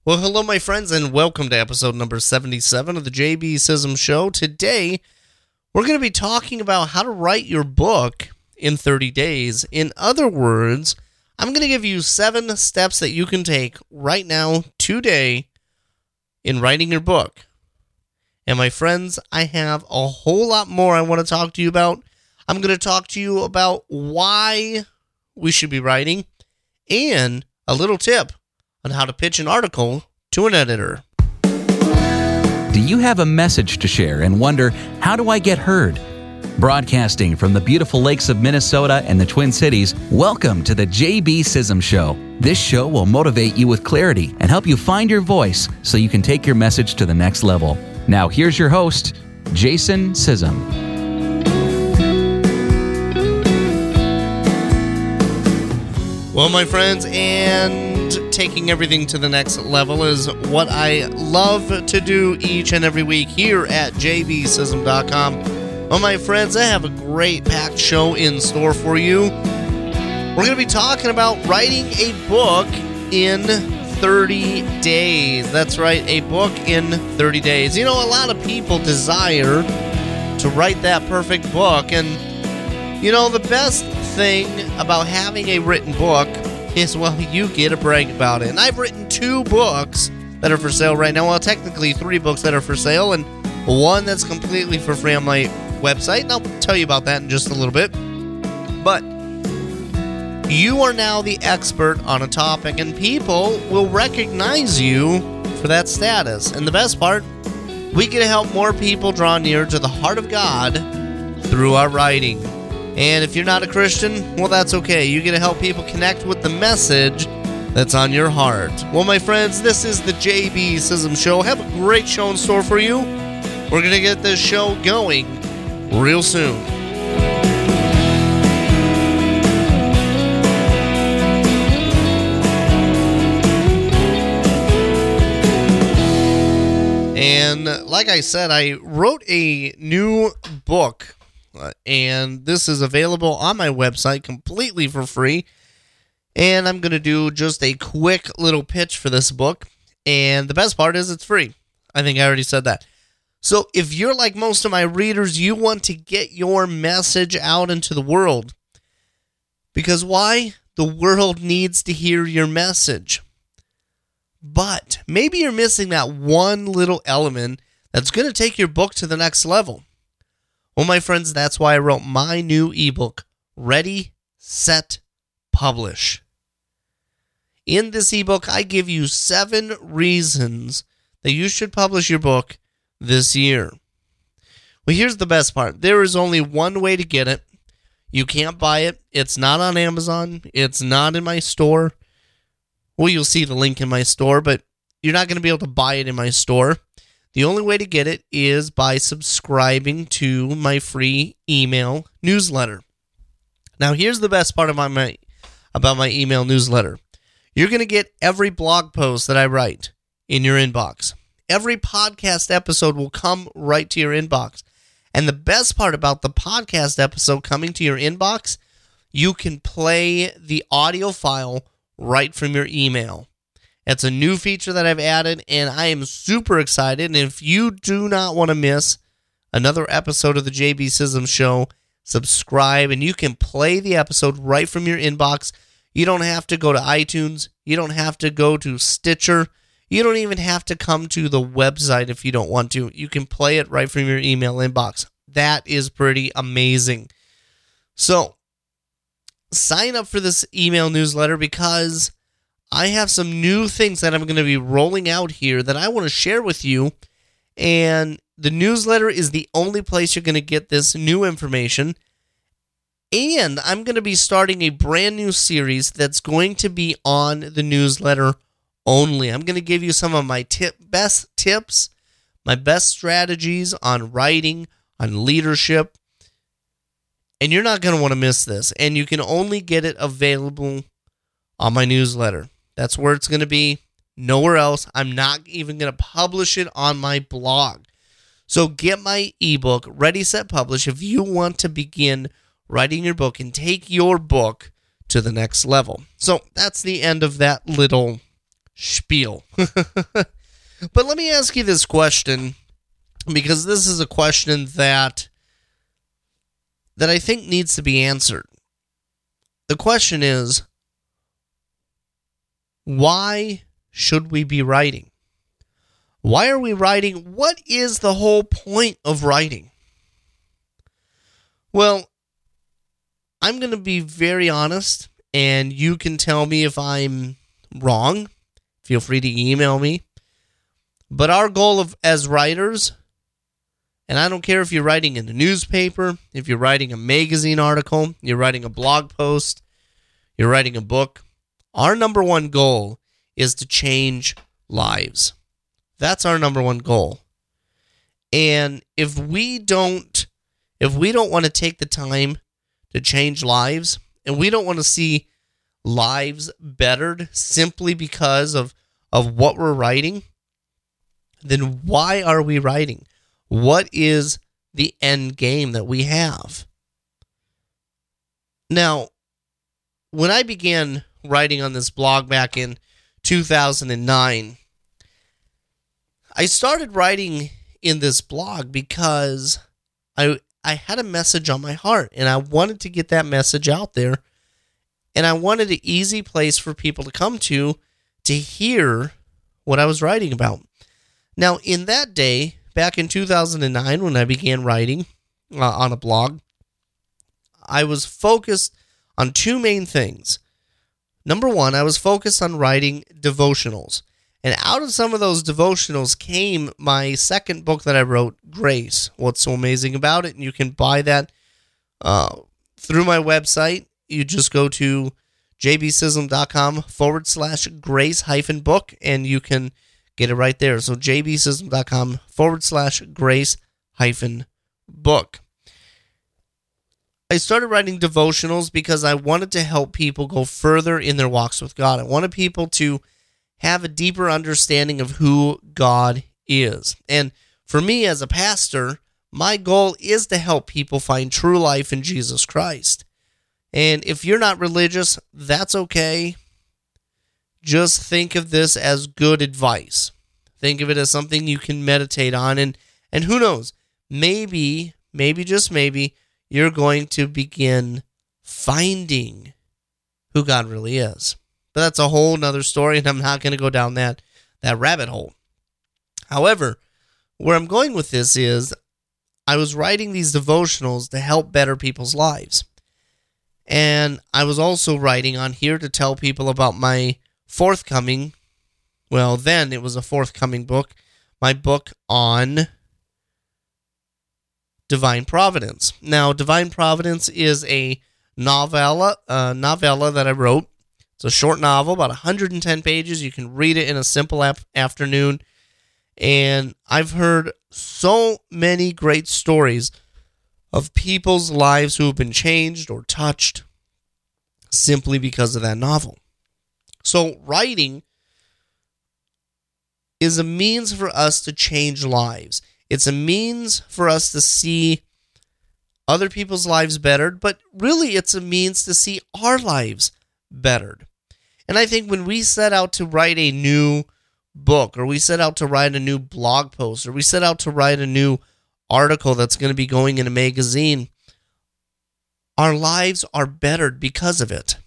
Well, hello, my friends, and welcome to episode number 77 of the JB Sism Show. Today, we're going to be talking about how to write your book in 30 days. In other words, I'm going to give you 7 steps that you can take right now, today, in writing your book. And my friends, I have a whole lot more I want to talk to you about. I'm going to talk to you about why we should be writing and a little tip on how to pitch an article to an editor. Do you have a message to share and wonder, how do I get heard? Broadcasting from the beautiful lakes of Minnesota and the Twin Cities, welcome to the JB Sism Show. This show will motivate you with clarity and help you find your voice so you can take your message to the next level. Now here's your host, Jason Sism. Well, my friends, and taking everything to the next level is what I love to do each and every week here at jbsism.com. Well, my friends, I have a great packed show in store for you. We're going to be talking about writing a book in 30 days. That's right, a book in 30 days. You know, a lot of people desire to write that perfect book, and you know, the best thing about having a written book is, well, you get to brag about it. And I've written 2 books that are for sale right now. Well, technically 3 books that are for sale and one that's completely for free on my website. And I'll tell you about that in just a little bit. But you are now the expert on a topic, and people will recognize you for that status. And the best part, we get to help more people draw near to the heart of God through our writing. And if you're not a Christian, well, that's okay. You get to help people connect with the message that's on your heart. Well, my friends, this is the JB Sism Show. I have a great show in store for you. We're going to get this show going real soon. And like I said, I wrote a new book. And this is available on my website completely for free. And I'm going to do just a quick little pitch for this book. And the best part is it's free. I think I already said that. So if you're like most of my readers, you want to get your message out into the world. Because why? The world needs to hear your message. But maybe you're missing that one little element that's going to take your book to the next level. Well, my friends, that's why I wrote my new ebook, Ready, Set, Publish. In this ebook, I give you 7 reasons that you should publish your book this year. Well, here's the best part. There is only one way to get it. You can't buy it. It's not on Amazon. It's not in my store. Well, you'll see the link in my store, but you're not going to be able to buy it in my store. The only way to get it is by subscribing to my free email newsletter. Now, here's the best part about my email newsletter. You're going to get every blog post that I write in your inbox. Every podcast episode will come right to your inbox. And the best part about the podcast episode coming to your inbox, you can play the audio file right from your email. It's a new feature that I've added, and I am super excited. And if you do not want to miss another episode of the JB Sism Show, subscribe, and you can play the episode right from your inbox. You don't have to go to iTunes. You don't have to go to Stitcher. You don't even have to come to the website if you don't want to. You can play it right from your email inbox. That is pretty amazing. So, sign up for this email newsletter because I have some new things that I'm going to be rolling out here that I want to share with you. And the newsletter is the only place you're going to get this new information. And I'm going to be starting a brand new series that's going to be on the newsletter only. I'm going to give you some of my best tips, my best strategies on writing, on leadership. And you're not going to want to miss this. And you can only get it available on my newsletter. That's where it's going to be. Nowhere else. I'm not even going to publish it on my blog. So get my ebook, Ready, Set, Publish, if you want to begin writing your book and take your book to the next level. So that's the end of that little spiel. But let me ask you this question, because this is a question that I think needs to be answered. The question is, why should we be writing? Why are we writing? What is the whole point of writing? Well, I'm going to be very honest, and you can tell me if I'm wrong. Feel free to email me. But our goal as writers, and I don't care if you're writing in a newspaper, if you're writing a magazine article, you're writing a blog post, you're writing a book, our number one goal is to change lives. That's our number one goal. And if we don't want to take the time to change lives, and we don't want to see lives bettered simply because of what we're writing, then why are we writing? What is the end game that we have? Now, when I began writing on this blog back in 2009, I started writing in this blog because I had a message on my heart, and I wanted to get that message out there, and I wanted an easy place for people to come to hear what I was writing about. Now, in that day, back in 2009, when I began writing on a blog, I was focused on two main things. Number one, I was focused on writing devotionals. And out of some of those devotionals came my second book that I wrote, Grace. What's so amazing about it? And you can buy that through my website. You just go to jbsism.com/grace-book, and you can get it right there. So jbsism.com/grace-book. I started writing devotionals because I wanted to help people go further in their walks with God. I wanted people to have a deeper understanding of who God is. And for me as a pastor, my goal is to help people find true life in Jesus Christ. And if you're not religious, that's okay. Just think of this as good advice. Think of it as something you can meditate on. And who knows, maybe, just maybe, you're going to begin finding who God really is. But that's a whole nother story, and I'm not going to go down that rabbit hole. However, where I'm going with this is I was writing these devotionals to help better people's lives. And I was also writing on here to tell people about my forthcoming, well, then it was a forthcoming book, my book on Divine Providence. Now, Divine Providence is a novella that I wrote. It's a short novel, about 110 pages. You can read it in a simple afternoon. And I've heard so many great stories of people's lives who have been changed or touched simply because of that novel. So writing is a means for us to change lives. It's a means for us to see other people's lives bettered, but really it's a means to see our lives bettered. And I think when we set out to write a new book, or we set out to write a new blog post, or we set out to write a new article that's going to be going in a magazine, our lives are bettered because of it.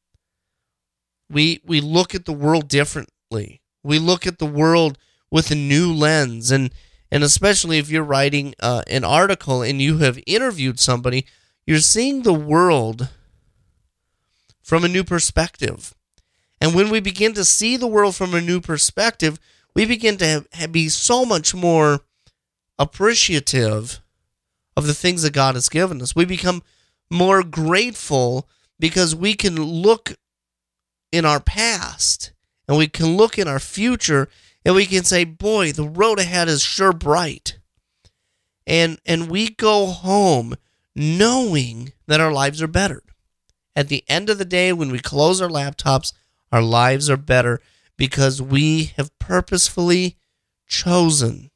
We look at the world differently. We look at the world with a new lens, and especially if you're writing an article and you have interviewed somebody, you're seeing the world from a new perspective. And when we begin to see the world from a new perspective, we begin to be so much more appreciative of the things that God has given us. We become more grateful because we can look in our past and we can look in our future and we can say, boy, the road ahead is sure bright. And we go home knowing that our lives are bettered. At the end of the day, when we close our laptops, our lives are better because we have purposefully chosen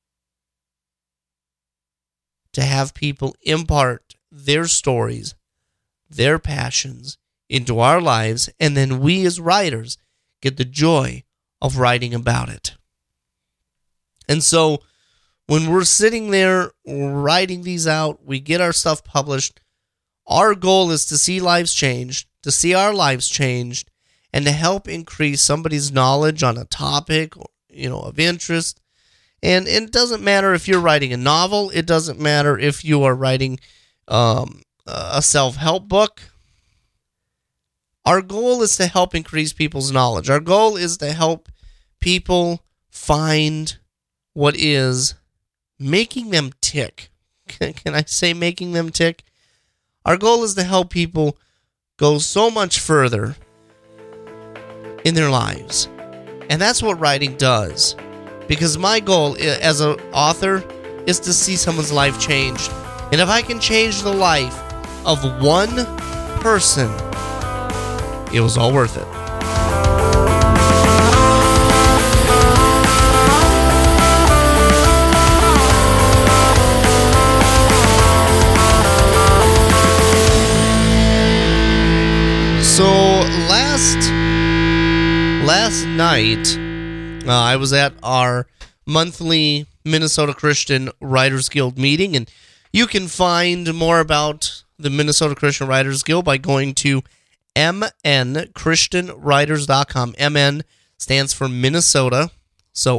to have people impart their stories, their passions into our lives, and then we as writers get the joy of writing about it. And so when we're sitting there writing these out, we get our stuff published. Our goal is to see lives changed, to see our lives changed, and to help increase somebody's knowledge on a topic, of interest. And it doesn't matter if you're writing a novel. It doesn't matter if you are writing a self-help book. Our goal is to help increase people's knowledge. Our goal is to help people find what is making them tick. Can I say making them tick? Our goal is to help people go so much further in their lives. And that's what writing does. Because my goal as an author is to see someone's life changed. And if I can change the life of one person, it was all worth it. So last night, I was at our monthly Minnesota Christian Writers Guild meeting, and you can find more about the Minnesota Christian Writers Guild by going to mnchristianwriters.com. MN stands for Minnesota, so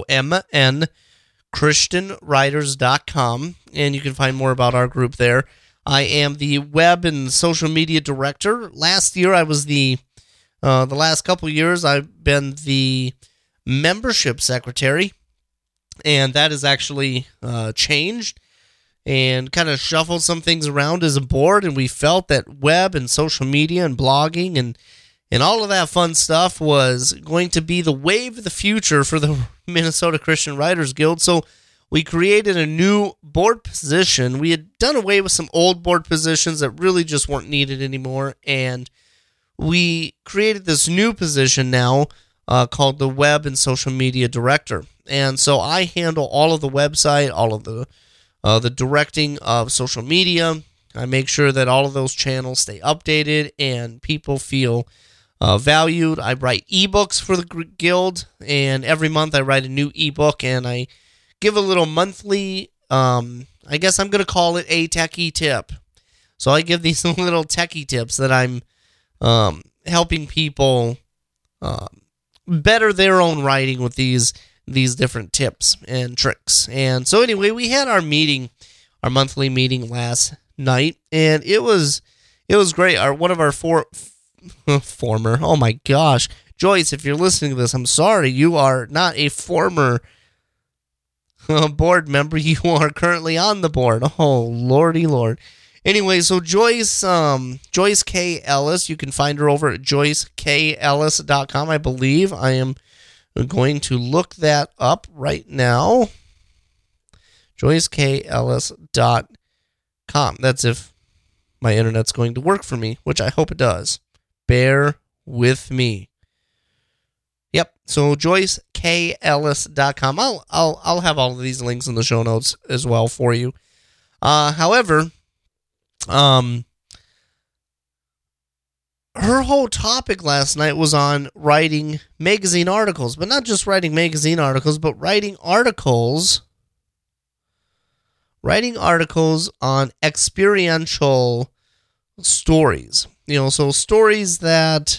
mnchristianwriters.com, and you can find more about our group there. I am the web and social media director. Last year, I was the last couple years, I've been the membership secretary, and that has actually changed and kind of shuffled some things around as a board, and we felt that web and social media and blogging and all of that fun stuff was going to be the wave of the future for the Minnesota Christian Writers Guild, so we created a new board position. We had done away with some old board positions that really just weren't needed anymore, and we created this new position now called the Web and Social Media Director. And so I handle all of the website, all of the directing of social media. I make sure that all of those channels stay updated and people feel valued. I write ebooks for the guild, and every month I write a new ebook, and I give a little monthly, I guess I'm going to call it a techie tip. So I give these little techie tips that I'm helping people better their own writing with these different tips and tricks. And so anyway, we had our monthly meeting last night, and it was great. One of our former, oh my gosh, Joyce, if you're listening to this, I'm sorry, you are not a former board member. You are currently on the board. Oh, lordy lord. Anyway, so Joyce K. Ellis, you can find her over at joycekellis.com, I believe. I am going to look that up right now. joycekellis.com. That's if my internet's going to work for me, which I hope it does. Bear with me. Yep, so joycekellis.com. I'll have all of these links in the show notes as well for you. However, her whole topic last night was on writing magazine articles, but not just writing magazine articles, but writing articles on experiential stories. So stories that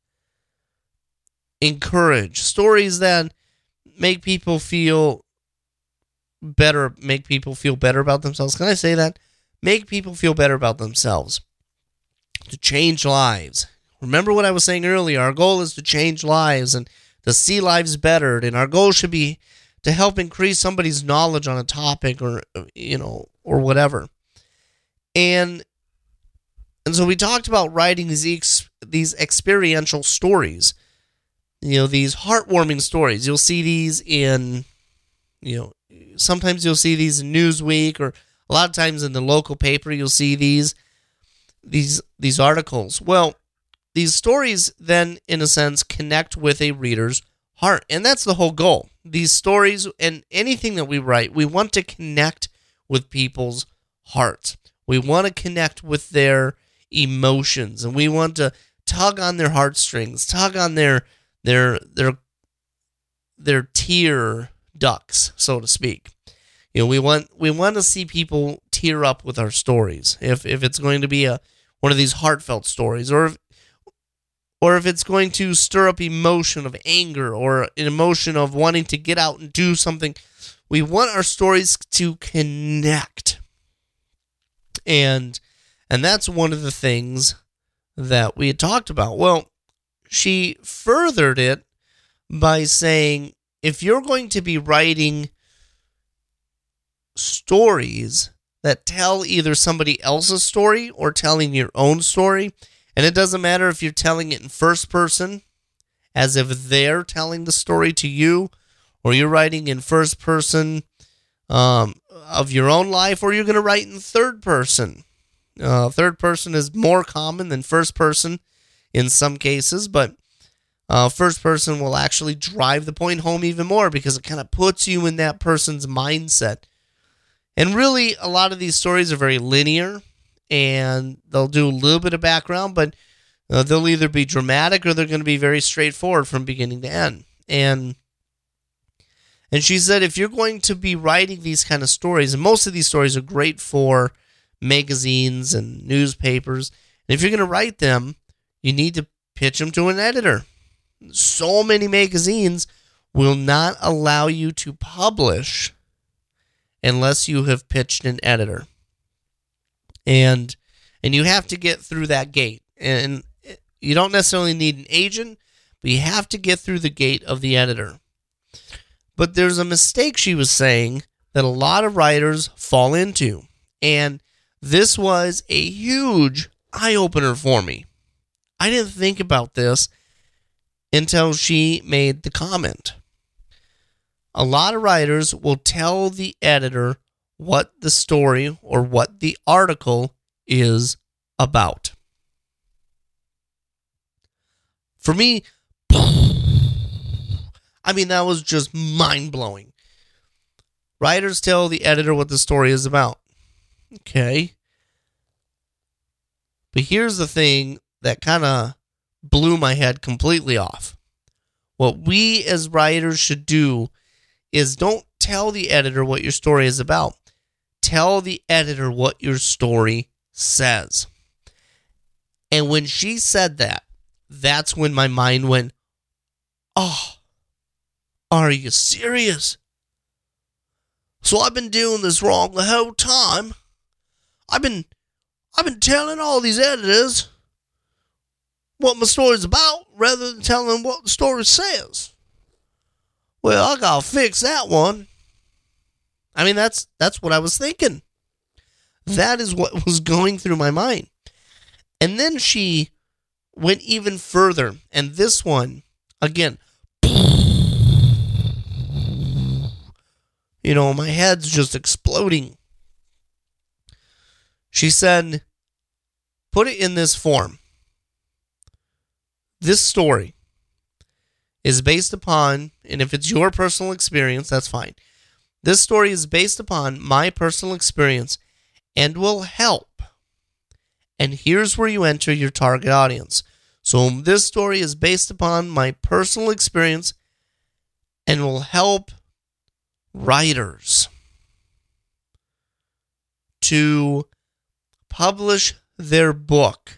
encourage, stories that make people feel better about themselves. Can I say that? Make people feel better about themselves. To change lives. Remember what I was saying earlier. Our goal is to change lives and to see lives bettered. And our goal should be to help increase somebody's knowledge on a topic or whatever. And so we talked about writing these experiential stories. These heartwarming stories. You'll see these in, sometimes you'll see these in Newsweek, or a lot of times in the local paper you'll see these articles. Well, these stories then, in a sense, connect with a reader's heart, and that's the whole goal. These stories and anything that we write, we want to connect with people's hearts. We want to connect with their emotions, and we want to tug on their heartstrings, tug on their their tear ducts, so to speak. We want to see people tear up with our stories. If it's going to be one of these heartfelt stories, or if it's going to stir up emotion of anger or an emotion of wanting to get out and do something, we want our stories to connect. And that's one of the things that we had talked about. Well, she furthered it by saying, if you're going to be writing stories that tell either somebody else's story or telling your own story, and it doesn't matter if you're telling it in first person, as if they're telling the story to you, or you're writing in first person of your own life, or you're going to write in third person. Third person is more common than first person in some cases, but first person will actually drive the point home even more because it kind of puts you in that person's mindset. And really, a lot of these stories are very linear, and they'll do a little bit of background, but they'll either be dramatic or they're going to be very straightforward from beginning to end. And she said, if you're going to be writing these kind of stories, and most of these stories are great for magazines and newspapers, and if you're going to write them, you need to pitch them to an editor. So many magazines will not allow you to publish unless you have pitched an editor. And you have to get through that gate. And you don't necessarily need an agent, but you have to get through the gate of the editor. But there's a mistake, she was saying, that a lot of writers fall into. And this was a huge eye-opener for me. I didn't think about this until she made the comment. A lot of writers will tell the editor what the story or what the article is about. For me, that was just mind-blowing. Writers tell the editor what the story is about. Okay. But here's the thing that kind of blew my head completely off. What we as writers should do is don't tell the editor what your story is about. Tell the editor what your story says. And when she said that, that's when my mind went, oh, are you serious? So I've been doing this wrong the whole time. I've been telling all these editors what my story's about rather than telling them what the story says. Well, I gotta fix that one. That's what I was thinking. That is what was going through my mind. And then she went even further. And this one, again, my head's just exploding. She said, put it in this form. This story is based upon, and if it's your personal experience, that's fine. This story is based upon my personal experience and will help. And here's where you enter your target audience. So this story is based upon my personal experience and will help writers to publish their book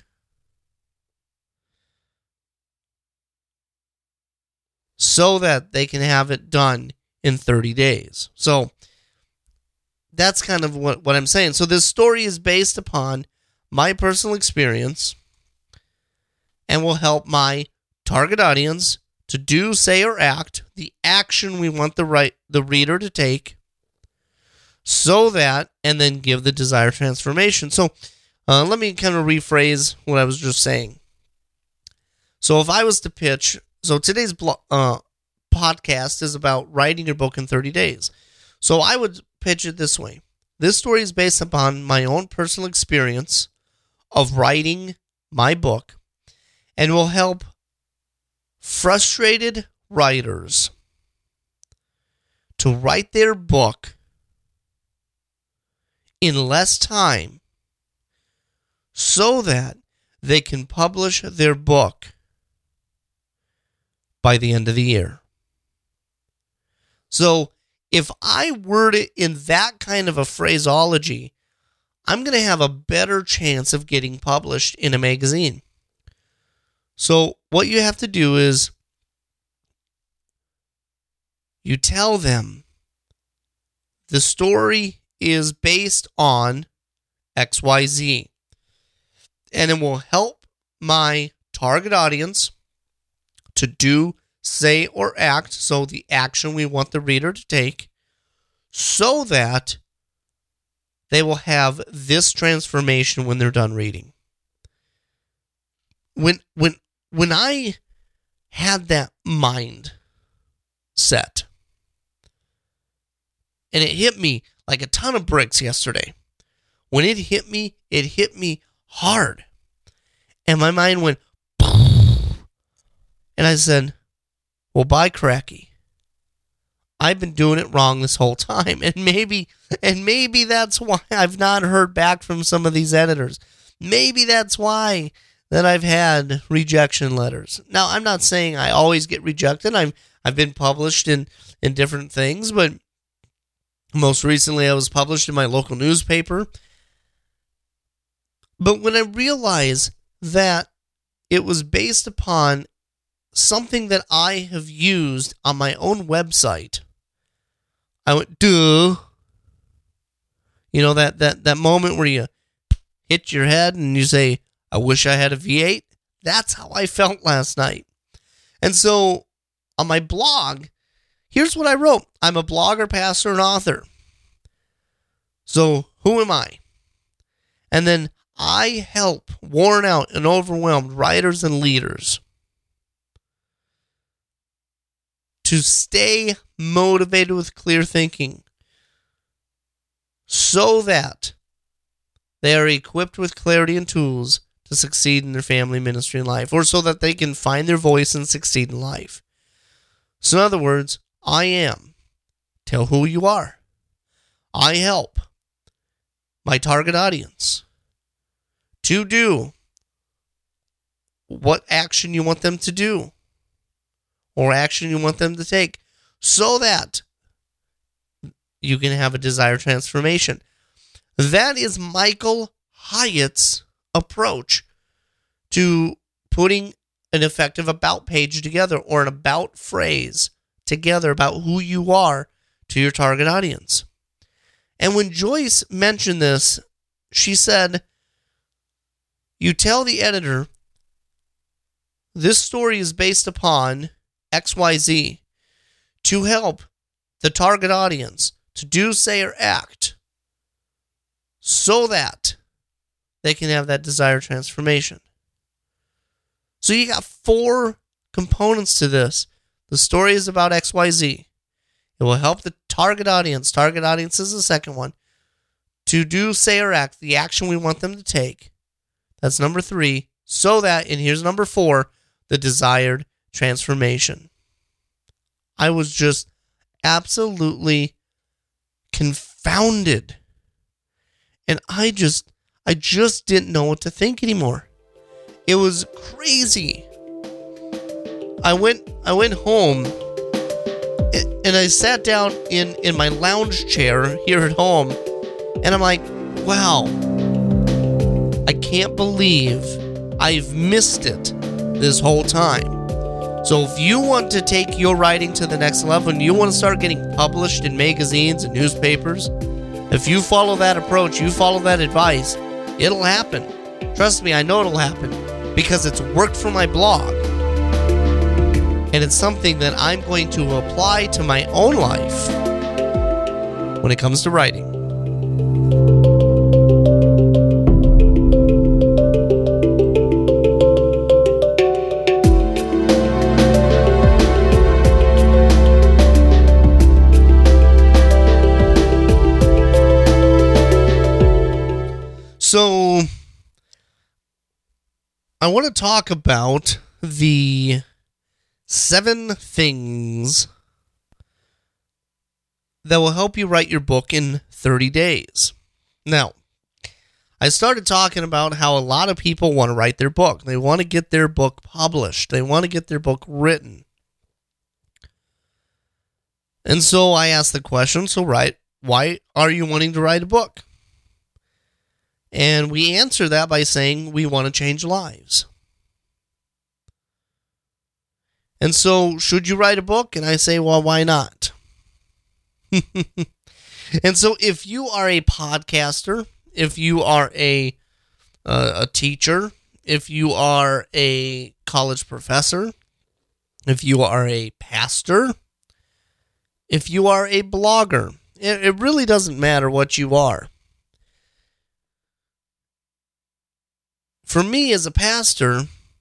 so that they can have it done in 30 days. So that's kind of what I'm saying. So this story is based upon my personal experience and will help my target audience to do, say, or act the action we want the reader to take, so that, and then give the desired transformation. So let me kind of rephrase what I was just saying. So if I was to pitch, so today's podcast is about writing your book in 30 days. So I would pitch it this way. This story is based upon my own personal experience of writing my book and will help frustrated writers to write their book in less time so that they can publish their book by the end of the year. So if I word it in that kind of a phraseology, I'm going to have a better chance of getting published in a magazine. So what you have to do is you tell them the story is based on XYZ, and it will help my target audience to do, say, or act, so the action we want the reader to take, so that they will have this transformation when they're done reading. When I had that mind set, and it hit me like a ton of bricks yesterday. When it hit me hard. And my mind went, and I said, well, by cracky, I've been doing it wrong this whole time. And maybe that's why I've not heard back from some of these editors. Maybe that's why that I've had rejection letters. Now, I'm not saying I always get rejected. I've been published in different things, but most recently I was published in my local newspaper. But when I realized that it was based upon something that I have used on my own website, I went, duh. You know, that moment where you hit your head and you say, I wish I had a V8. That's how I felt last night. And so on my blog, here's what I wrote. I'm a blogger, pastor, and author. So who am I? And then I help worn out and overwhelmed writers and leaders to stay motivated with clear thinking so that they are equipped with clarity and tools to succeed in their family, ministry, and life, or so that they can find their voice and succeed in life. So in other words, I am. Tell who you are. I help my target audience to do what action you want them to do or action you want them to take so that you can have a desired transformation. That is Michael Hyatt's approach to putting an effective about page together or an about phrase together about who you are to your target audience. And when Joyce mentioned this, she said, you tell the editor, this story is based upon XYZ to help the target audience to do, say, or act so that they can have that desired transformation. So you got 4 components to this. The story is about XYZ. It will help the target audience is the second one, to do, say, or act the action we want them to take. That's number 3. So that, and here's number 4, the desired transformation. I was just absolutely confounded. And I just didn't know what to think anymore. It was crazy. I went home and I sat down in my lounge chair here at home, and I'm like, wow, I can't believe I've missed it this whole time. So if you want to take your writing to the next level and you want to start getting published in magazines and newspapers, if you follow that approach, you follow that advice, it'll happen. Trust me, I know it'll happen because it's worked for my blog. And it's something that I'm going to apply to my own life when it comes to writing. So, I want to talk about the 7 things that will help you write your book in 30 days. Now, I started talking about how a lot of people want to write their book. They want to get their book published. They want to get their book written. And so I asked the question, why are you wanting to write a book? And we answer that by saying we want to change lives. And so, should you write a book? And I say, well, why not? And so, if you are a podcaster, if you are a teacher, if you are a college professor, if you are a pastor, if you are a blogger, it really doesn't matter what you are. For me as a pastor,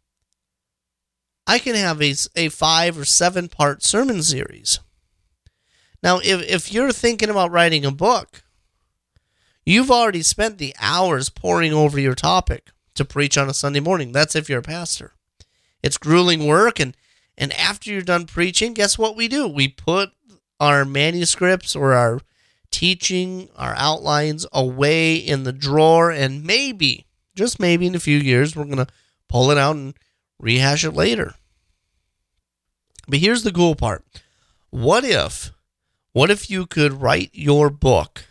I can have a 5 or 7 part sermon series. Now, if you're thinking about writing a book, you've already spent the hours poring over your topic to preach on a Sunday morning. That's if you're a pastor. It's grueling work, and after you're done preaching, guess what we do? We put our manuscripts or our teaching, our outlines away in the drawer, and maybe, just maybe in a few years, we're going to pull it out and rehash it later. But here's the cool part. What if you could write your book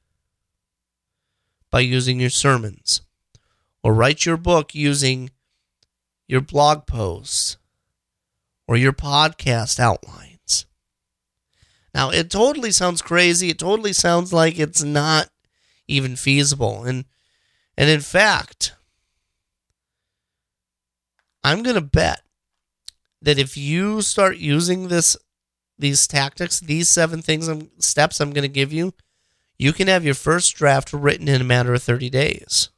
by using your sermons, or write your book using your blog posts or your podcast outlines? Now, it totally sounds crazy. It totally sounds like it's not even feasible. And in fact, I'm going to bet that if you start using these tactics, these 7 steps I'm going to give you, you can have your first draft written in a matter of 30 days.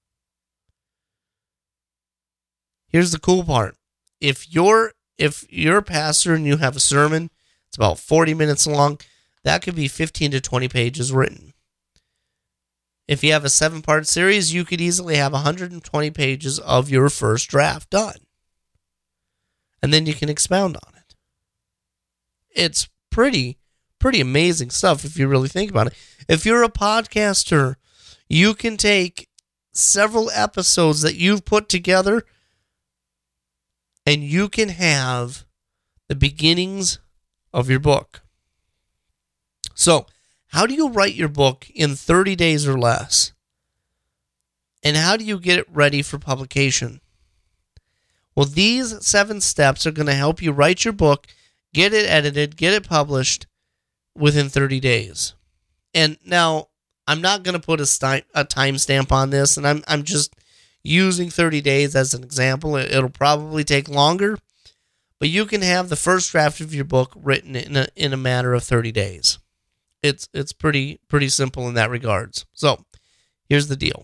Here's the cool part. If you're a pastor and you have a sermon, it's about 40 minutes long, that could be 15 to 20 pages written. If you have a 7-part series, you could easily have 120 pages of your first draft done. And then you can expound on it. It's pretty amazing stuff if you really think about it. If you're a podcaster, you can take several episodes that you've put together and you can have the beginnings of your book. So, how do you write your book in 30 days or less? And how do you get it ready for publication? Well, these 7 steps are going to help you write your book, get it edited, get it published within 30 days. And now, I'm not going to put a timestamp on this, and I'm just using 30 days as an example. It'll probably take longer, but you can have the first draft of your book written in a matter of 30 days. It's pretty simple in that regards. So, here's the deal.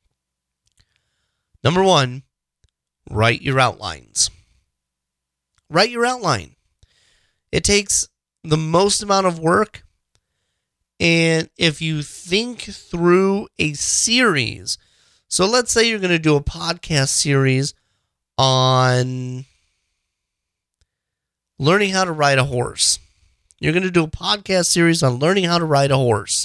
Number 1, write your outlines. Write your outline. It takes the most amount of work, and if you think through a series, so let's say you're going to do a podcast series on learning how to ride a horse. You're going to do a podcast series on learning how to ride a horse.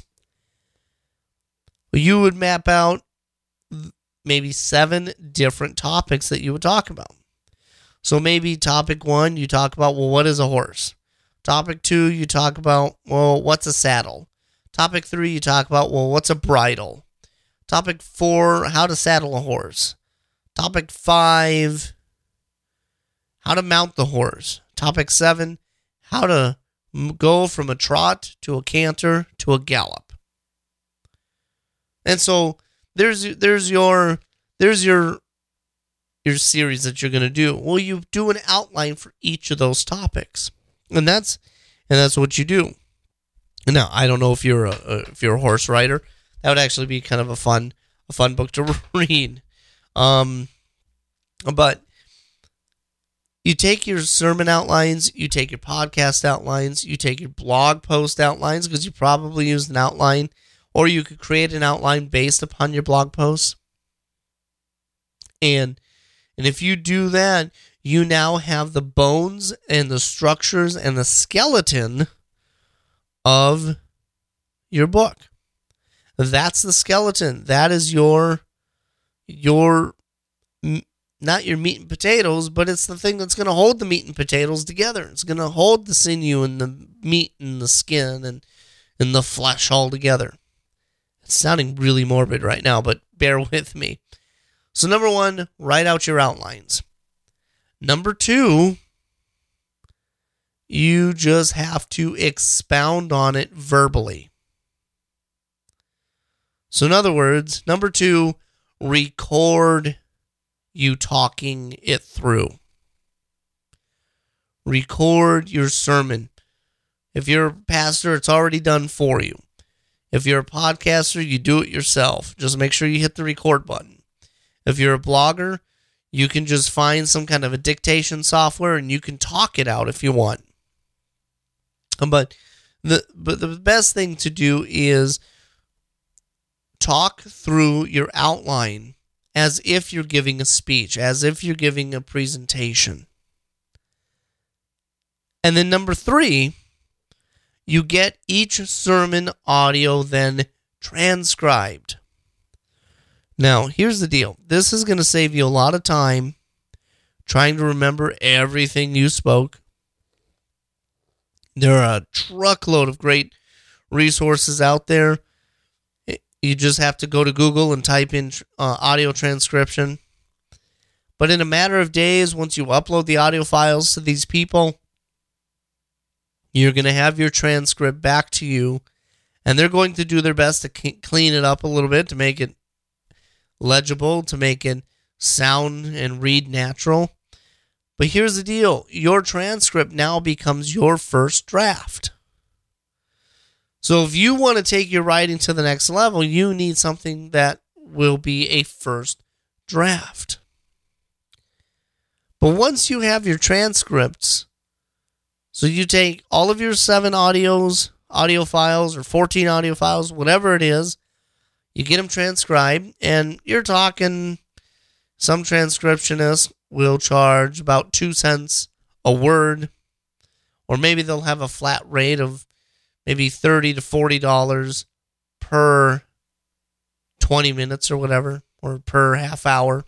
You would map out maybe 7 different topics that you would talk about. So maybe topic 1, you talk about, well, what is a horse? Topic 2, you talk about, well, what's a saddle? Topic 3, you talk about, well, what's a bridle? Topic 4, how to saddle a horse. Topic 5, how to mount the horse. Topic 7, how to go from a trot to a canter to a gallop. And so there's your series that you're going to do. Well, you do an outline for each of those topics, and that's what you do. Now, I don't know if you're a horse rider. That would actually be kind of a fun book to read. But you take your sermon outlines, you take your podcast outlines, you take your blog post outlines, because you probably used an outline, or you could create an outline based upon your blog posts. And if you do that, you now have the bones and the structures and the skeleton of your book. That's the skeleton. That is your not your meat and potatoes, but it's the thing that's going to hold the meat and potatoes together. It's going to hold the sinew and the meat and the skin and the flesh all together. It's sounding really morbid right now, but bear with me. So number 1, write out your outlines. Number 2, you just have to expound on it verbally. So in other words, number 2, record you talking it through. Record your sermon. If you're a pastor, it's already done for you. If you're a podcaster, you do it yourself. Just make sure you hit the record button. If you're a blogger, you can just find some kind of a dictation software and you can talk it out if you want. But the best thing to do is talk through your outline as if you're giving a speech, as if you're giving a presentation. And then number 3, you get each sermon audio then transcribed. Now, here's the deal. This is going to save you a lot of time trying to remember everything you spoke. There are a truckload of great resources out there. You just have to go to Google and type in audio transcription. But in a matter of days, once you upload the audio files to these people, you're going to have your transcript back to you, and they're going to do their best to clean it up a little bit, to make it legible, to make it sound and read natural. But here's the deal. Your transcript now becomes your first draft. So if you want to take your writing to the next level, you need something that will be a first draft. But once you have your transcripts, so you take all of your 7 audio files or 14 audio files, whatever it is, you get them transcribed, and you're talking, some transcriptionists will charge about 2 cents a word, or maybe they'll have a flat rate of maybe $30 to $40 per 20 minutes or whatever, or per half hour.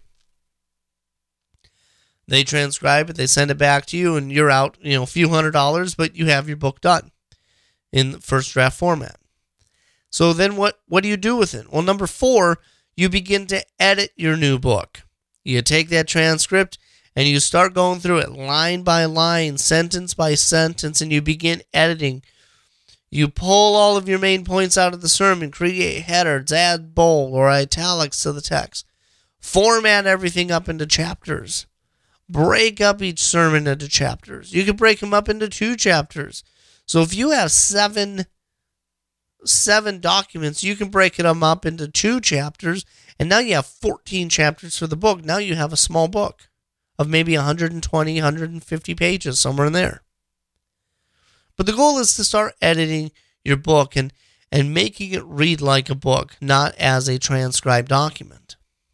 They transcribe it, they send it back to you, and you're out, a few $100s, but you have your book done in the first draft format. So then what do you do with it? Well, number 4, you begin to edit your new book. You take that transcript and you start going through it line by line, sentence by sentence, and you begin editing. You pull all of your main points out of the sermon, create headers, add bold or italics to the text, format everything up into chapters, break up each sermon into chapters. You can break them up into 2 chapters. So if you have seven documents, you can break them up into 2 chapters, and now you have 14 chapters for the book. Now you have a small book of maybe 120, 150 pages, somewhere in there. But the goal is to start editing your book and making it read like a book, not as a transcribed document.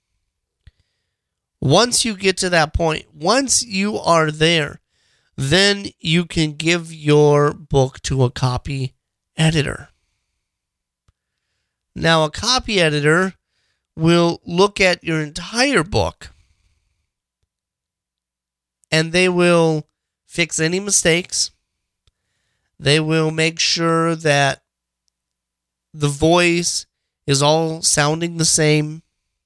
Once you get to that point, once you are there, then you can give your book to a copy editor. Now, a copy editor will look at your entire book, and they will fix any mistakes. They will make sure that the voice is all sounding the same.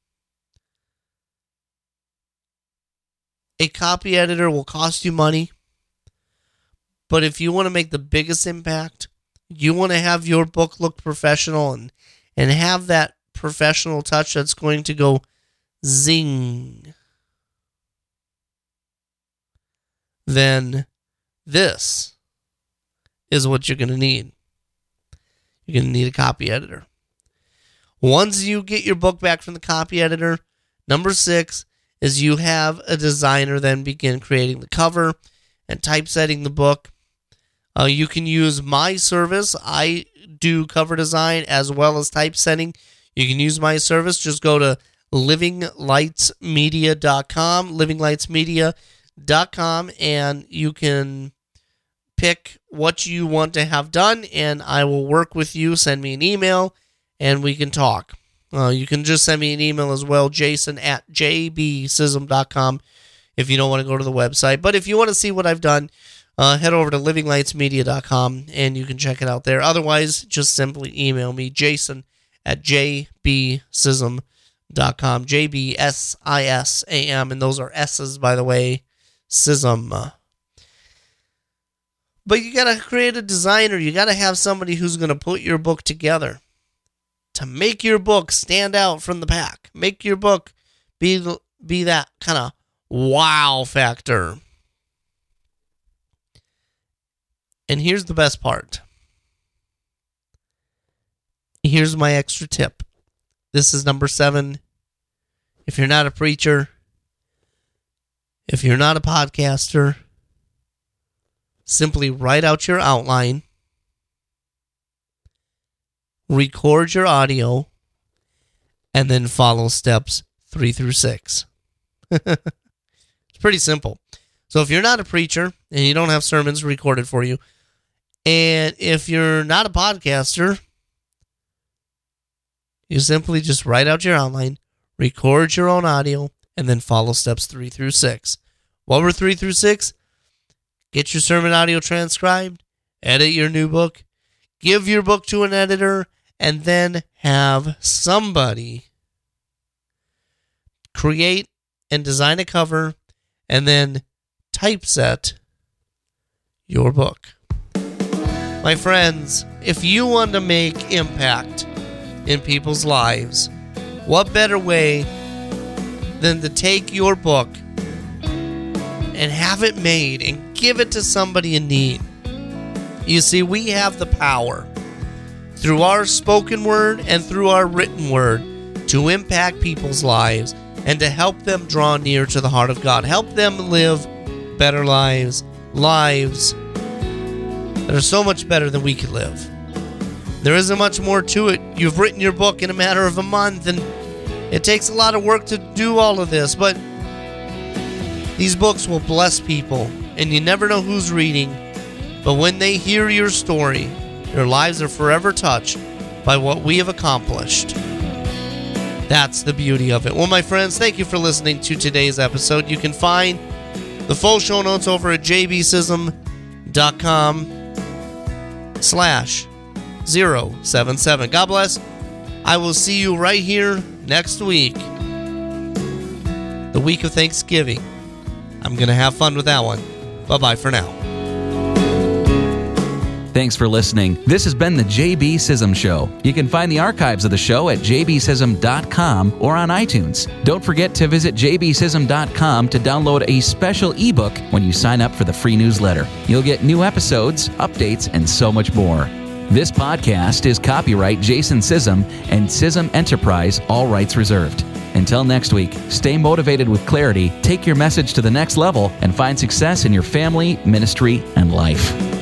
A copy editor will cost you money, but if you want to make the biggest impact, you want to have your book look professional and have that professional touch that's going to go zing, then this is what you're going to need. You're going to need a copy editor. Once you get your book back from the copy editor, number 6 is you have a designer then begin creating the cover and typesetting the book. You can use my service. I do cover design as well as typesetting. You can use my service. Just go to livinglightsmedia.com, livinglightsmedia.com, and you can pick what you want to have done, and I will work with you. Send me an email, and we can talk. You can just send me an email as well, jason@jbsism.com, if you don't want to go to the website. But if you want to see what I've done, head over to livinglightsmedia.com and you can check it out there. Otherwise, just simply email me, jason@jbsism.com, JBSISAM, and those are S's, by the way, Sism. But you got to create a designer. You got to have somebody who's going to put your book together to make your book stand out from the pack. Make your book be that kind of wow factor. And here's the best part. Here's my extra tip. This is number 7. If you're not a preacher, if you're not a podcaster, simply write out your outline, record your audio, and then follow steps 3 through 6. It's pretty simple. So if you're not a preacher and you don't have sermons recorded for you, and if you're not a podcaster, you simply just write out your outline, record your own audio, and then follow steps 3 through 6. What were 3 through 6? Get your sermon audio transcribed, edit your new book, give your book to an editor, and then have somebody create and design a cover and then typeset your book. My friends, if you want to make impact in people's lives, what better way than to take your book and have it made and give it to somebody in need? You see, we have the power through our spoken word and through our written word to impact people's lives and to help them draw near to the heart of God. Help them live better lives that are so much better than we could live. There isn't much more to it. You've written your book in a matter of a month, and it takes a lot of work to do all of this, but these books will bless people, and you never know who's reading, but when they hear your story, their lives are forever touched by what we have accomplished. That's the beauty of it. Well, my friends, thank you for listening to today's episode. You can find the full show notes over at jbsism.com/077. God bless. I will see you right here next week, the week of Thanksgiving. I'm going to have fun with that one. Bye-bye for now. Thanks for listening. This has been the JB Sism Show. You can find the archives of the show at jbsism.com or on iTunes. Don't forget to visit jbsism.com to download a special ebook when you sign up for the free newsletter. You'll get new episodes, updates, and so much more. This podcast is copyright Jason Sism and Sism Enterprise, all rights reserved. Until next week, stay motivated with clarity, take your message to the next level, and find success in your family, ministry, and life.